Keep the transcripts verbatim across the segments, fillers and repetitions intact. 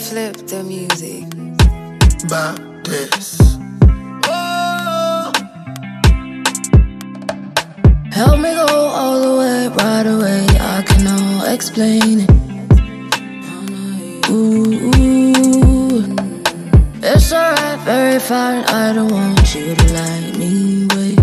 flip the music. About this. Oh. Help me go all the way, right away. I cannot explain it. Ooh, ooh. It's alright, very fine. I don't want you to like me, wait.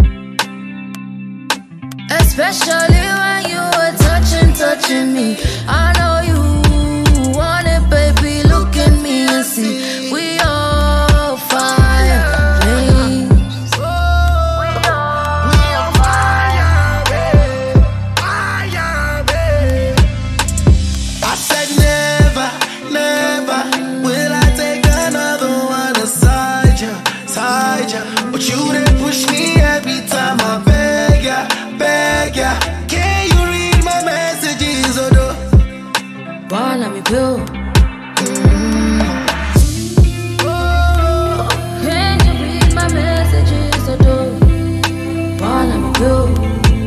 Especially when you were touching, touching me. I know you want it, baby. Look at me and see. We all fire flames. We on fire, babe. Fire, babe. I said never, never will I take another one aside ya, side ya. But you didn't push me every time I beg ya, beg ya. Can you read my messages, oh no? Why let me build? Can you read my messages, or do? Why let me build?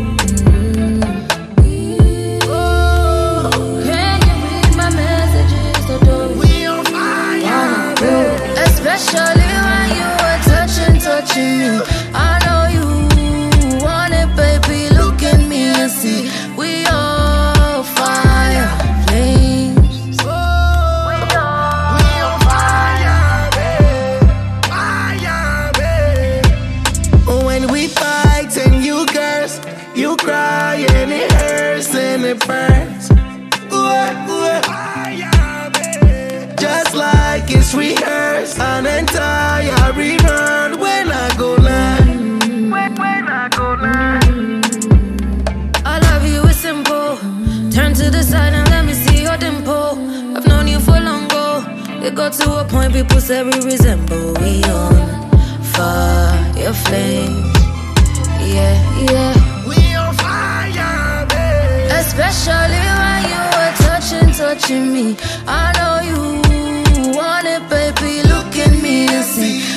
Can you read my messages, or do? We on fire, babe. Especially when you were touching, touching me. I know you want it, baby. Look at me and see. We all fire flames. We on fire, babe. Fire, babe. When we fight and you curse, you cry and it hurts and it burns. Ooh, ooh. Fire, babe. Just like it's rehearsed, an entire rerun when I go live. When, when I go live. I love you, it's simple. Turn to the side and let me see your dimple. I've known you for long ago. It got to a point people say we resemble. We on fire flames. Yeah, yeah. We on fire, babe. Especially when you were touching, touching me. I know you want it, baby. Look at me and see.